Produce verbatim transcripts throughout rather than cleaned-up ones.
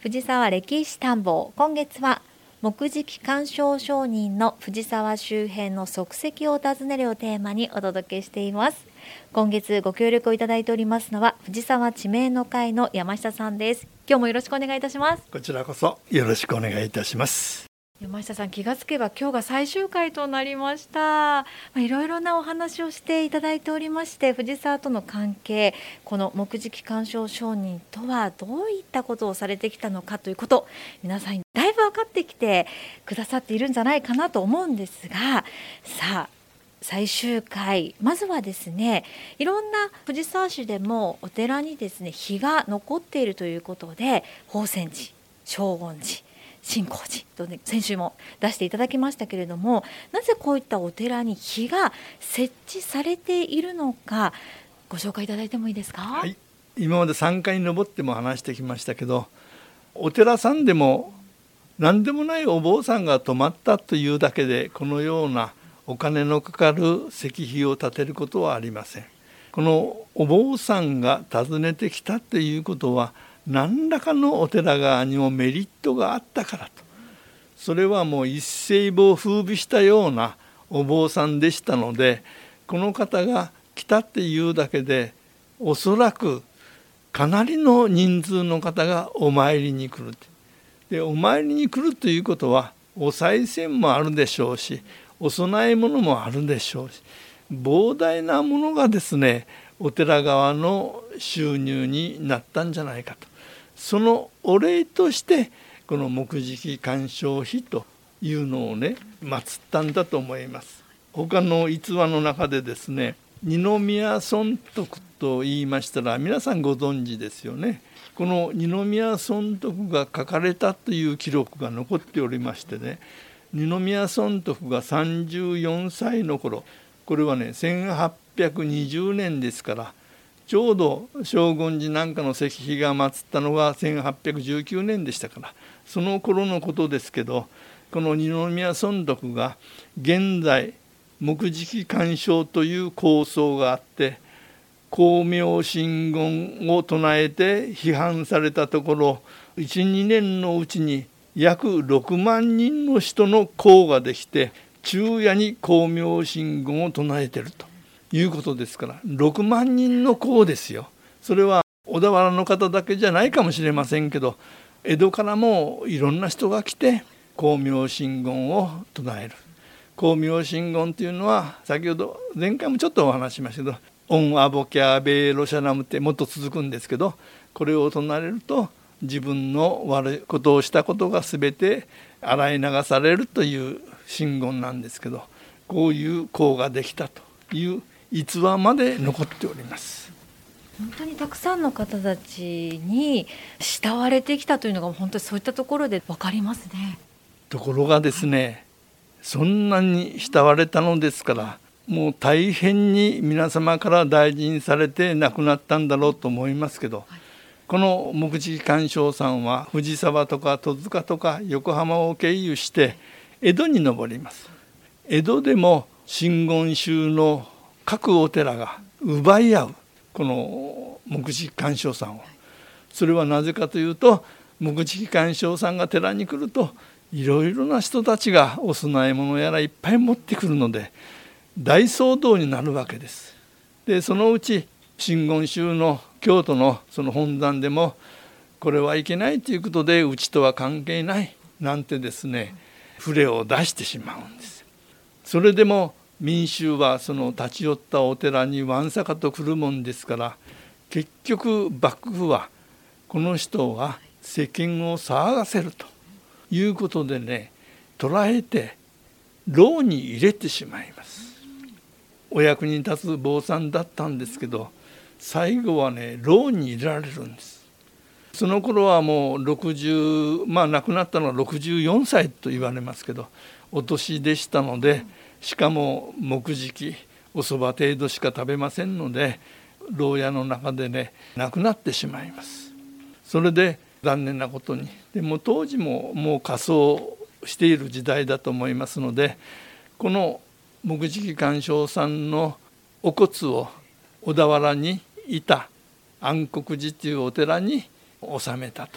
藤沢歴史探訪。今月は木喰鑑賞商人の藤沢周辺の足跡を訪ねるをテーマにお届けしています。今月ご協力をいただいておりますのは藤沢地名の会の山下さんです。今日もよろしくお願いいたします。 こちらこそよろしくお願いいたします。 山下さん、気がつけば今日が最終回となりました。まあ、いろいろなお話をしていただいておりまして、藤沢との関係、この木喰鑑賞商人とはどういったことをされてきたのかということ、皆さんだいぶ分かってきてくださっているんじゃないかなと思うんですが、さあ最終回、まずはですね、いろんな藤沢市でもお寺にですね碑が残っているということで、宝泉寺、正言寺、真光寺と、ね、先週も出していただきましたけれども、なぜこういったお寺に碑が設置されているのか、ご紹介いただいてもいいですか。 はい、今までさんかいに登っても話してきましたけど、お寺さんでも何でもないお坊さんが泊まったというだけでこのようなお金のかかる石碑を建てることはありません。このお坊さんが訪ねてきたということは、何らかのお寺側にもメリットがあったからと。それはもう一世を風靡したようなお坊さんでしたので、この方が来たっていうだけでおそらくかなりの人数の方がお参りに来る。でお参りに来るということはお賽銭もあるでしょうし、お供え物もあるでしょうし、膨大なものがですねお寺側の収入になったんじゃないかと。そのお礼としてこの木喰鑑賞碑というのをね祀ったんだと思います。他の逸話の中でですね、二宮尊徳と言いましたら皆さんご存知ですよね。この二宮尊徳が書かれたという記録が残っておりましてね、二宮尊徳がさんじゅうよんさいの頃、これはねせんはっぴゃくにじゅうねんですから、ちょうど正言寺なんかの石碑が祀ったのがせんはっぴゃくじゅうきゅうねんでしたから、その頃のことですけど、この二宮尊徳が現在木喰鑑賞という構想があって、光明真言を唱えて批判されたところ、いち、にねんのうちに約ろくまんにんの人の講ができて、昼夜に光明真言を唱えているということですから、ろくまんにんの講ですよ。それは小田原の方だけじゃないかもしれませんけど、江戸からもいろんな人が来て光明真言を唱える。光明真言というのは先ほど前回もちょっとお話ししましたけど、オンアボキャーベーロシャナムってもっと続くんですけど、これを唱えると自分の悪いことをしたことが全て洗い流されるという真言なんですけど、こういう講ができたという逸話まで残っております。 本当にたくさんの方たちに慕われてきたというのが本当にそういったところで分かりますね。 ところがですね、そんなに慕われたのですから、もう大変に皆様から大事にされて亡くなったんだろうと思いますけど、はい、この木喰鑑賞さんは藤沢とか戸塚とか横浜を経由して江戸に登ります。江戸でも真言宗の各お寺が奪い合うこの木喰鑑賞さんを。それはなぜかというと、木喰鑑賞さんが寺に来るといろいろな人たちがお供え物やらいっぱい持ってくるので大騒動になるわけです。でそのうち真言宗の京都のその本山でもこれはいけないということで、うちとは関係ないなんてですね触れを出してしまうんです。それでも民衆はその立ち寄ったお寺にわんさかと来るもんですから、結局幕府はこの人は世間を騒がせるということでね、捕らえて牢に入れてしまいます。お役に立つ坊さんだったんですけど、最後はね牢に入れられるんです。その頃はもうろくじゅう、まあ亡くなったのはろくじゅうよんさいと言われますけど、お年でしたので、しかも木喰おそば程度しか食べませんので、牢屋の中でね亡くなってしまいます。それで残念なことに、でも当時ももう火葬している時代だと思いますので、この木喰鑑賞さんのお骨を小田原にいた安国寺というお寺に納めたと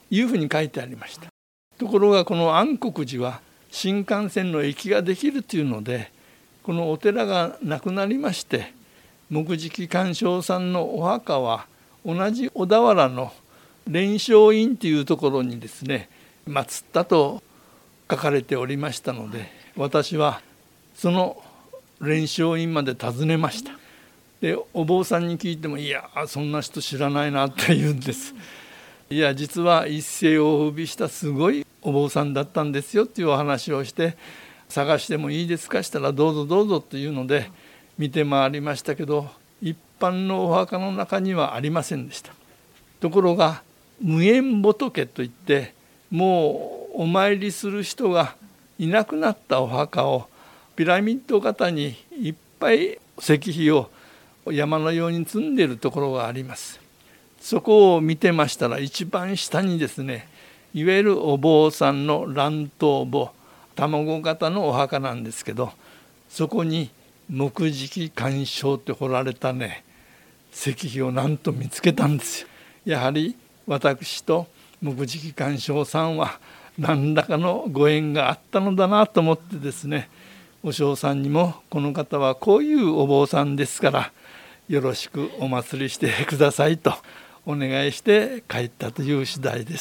いうふうに書いてありました。ところがこの安国寺は新幹線の駅ができるというので、このお寺がなくなりまして、木喰寛照さんのお墓は同じ小田原の蓮生院というところにですね祀ったと書かれておりましたので、私はその蓮生院まで訪ねました。でお坊さんに聞いても、いやそんな人知らないなって言うんです。いや実は一世を風靡したすごいお坊さんだったんですよっていうお話をして、探してもいいですかしたらどうぞどうぞというので見て回りましたけど、一般のお墓の中にはありませんでした。ところが無縁仏といって、もうお参りする人がいなくなったお墓をピラミッド型にいっぱい石碑を山のように積んでいるところがあります。そこを見てましたら、一番下にですね、いわゆるお坊さんの卵頭墓、卵型のお墓なんですけど、そこに木喰寛照って彫られたね石碑をなんと見つけたんですよ。やはり私と木喰寛照さんは何らかのご縁があったのだなと思ってですね、お尚さんにもこの方はこういうお坊さんですからよろしくお祭りしてくださいとお願いして帰ったという次第です。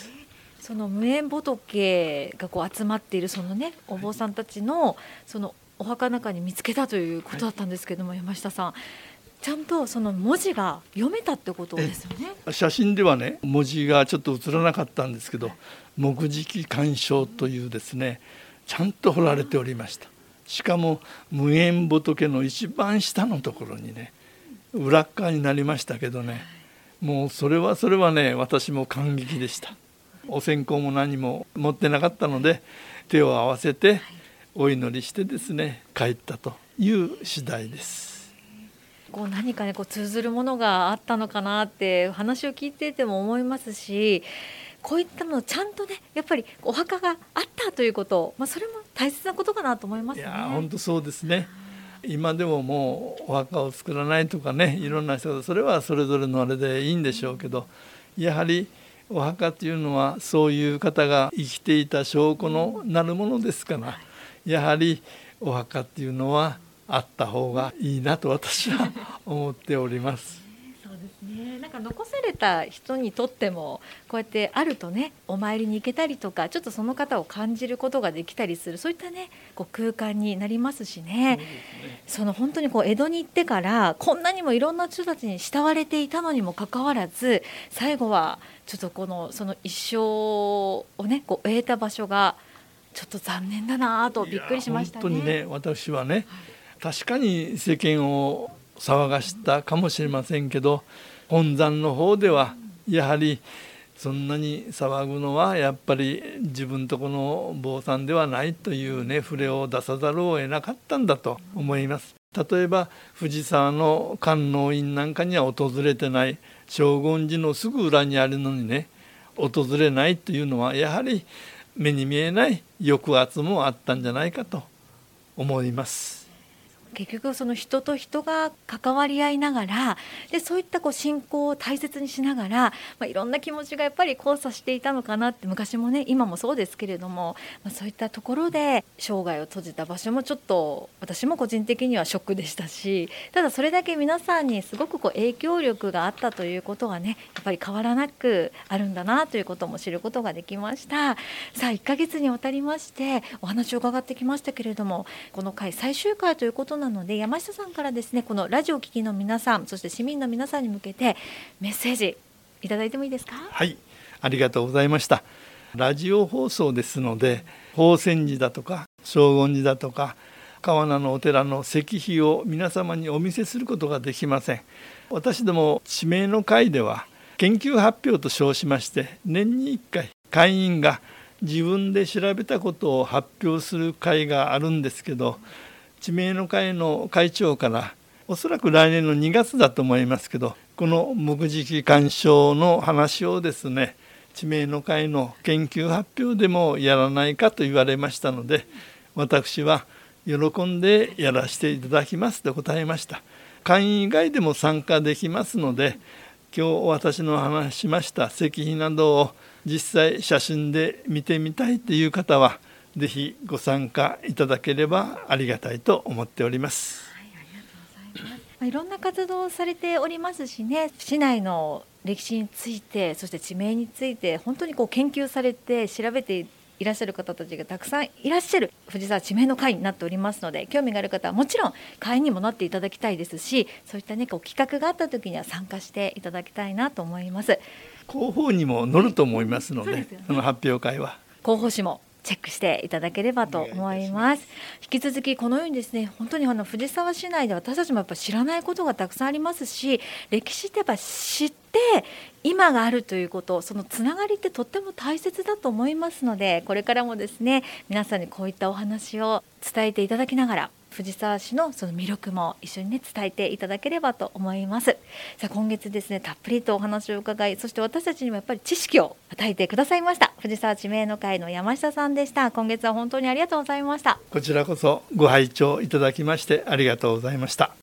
その無縁仏がこう集まっているそのねお坊さんたちのそのお墓の中に見つけたということだったんですけども、はい、山下さんちゃんとその文字が読めたってことですよね。 写真ではね文字がちょっと映らなかったんですけど、木喰寛照というですねちゃんと彫られておりました。しかも無縁仏の一番下のところにね裏っ側になりましたけどね、もうそれはそれはね私も感激でした。お線香も何も持ってなかったので手を合わせてお祈りしてですね帰ったという次第です。 こう何かねこう通ずるものがあったのかなって話を聞いていても思いますし、こういったものちゃんとねやっぱりお墓があったということ、まあ、それも大切なことかなと思いますね。 いや本当そうですね。今でももうお墓を作らないとかねいろんな人がそれはそれぞれのあれでいいんでしょうけど、やはりお墓というのはそういう方が生きていた証拠のなるものですから、やはりお墓っていうのはあった方がいいなと私は思っております。 そうですね。なんか残された人にとってもこうやってあるとねお参りに行けたりとかちょっとその方を感じることができたりする、そういったねこう空間になりますしね。 そうですね。その本当にこう江戸に行ってからこんなにもいろんな人たちに慕われていたのにもかかわらず、最後はちょっとこのその一生をねこう終えた場所がちょっと残念だなとびっくりしましたね。 本当にね私はね、確かに世間を騒がしたかもしれませんけど、本山の方ではやはりそんなに騒ぐのはやっぱり自分とこの坊さんではないというね触れを出さざるを得なかったんだと思います。例えば藤沢の観音院なんかには訪れてない、正言寺のすぐ裏にあるのにね訪れないというのはやはり目に見えない抑圧もあったんじゃないかと思います。 結局その人と人が関わり合いながらでそういったこう信仰を大切にしながら、まあ、いろんな気持ちがやっぱり交差していたのかなって、昔もね今もそうですけれども、まあ、そういったところで生涯を閉じた場所もちょっと私も個人的にはショックでしたし、ただそれだけ皆さんにすごくこう影響力があったということがねやっぱり変わらなくあるんだなということも知ることができました。さあいっかげつにわたりましてお話を伺ってきましたけれども、この回最終回ということなので山下さんからですねこのラジオを聴きの皆さんそして市民の皆さんに向けてメッセージいただいてもいいですか。 はい、ありがとうございました。ラジオ放送ですので宝泉寺だとか正言寺だとか川名のお寺の石碑を皆様にお見せすることができません。私ども地名の会では研究発表と称しまして年にいっかい会員が自分で調べたことを発表する会があるんですけど、地名の会の会長からおそらく来年のにがつだと思いますけど、この木喰寛照の話をですね地名の会の研究発表でもやらないかと言われましたので、私は喜んでやらせていただきますと答えました。会員以外でも参加できますので、今日私の話しました石碑などを実際写真で見てみたいという方はぜひご参加いただければありがたいと思っております。 はい、ありがとうございます。いろんな活動をされておりますしね、市内の歴史について、そして地名について本当にこう研究されて調べていらっしゃる方たちがたくさんいらっしゃる藤沢地名の会になっておりますので、興味がある方はもちろん会員にもなっていただきたいですし、そういったねこう企画があった時には参加していただきたいなと思います。 広報にも載ると思いますので、 そうですよね、 その発表会は広報誌もチェックしていただければと思います。引き続きこのようにですね、本当にあの藤沢市内で私たちもやっぱ知らないことがたくさんありますし、歴史ってやっぱ知って今があるということ、そのつながりってとっても大切だと思いますので、これからもですね皆さんにこういったお話を伝えていただきながら、藤沢市のその魅力も一緒にね伝えていただければと思います。さあ今月ですねたっぷりとお話を伺い、そして私たちにもやっぱり知識を与えてくださいました藤沢地名の会の山下さんでした。今月は本当にありがとうございました。 こちらこそご拝聴いただきましてありがとうございました。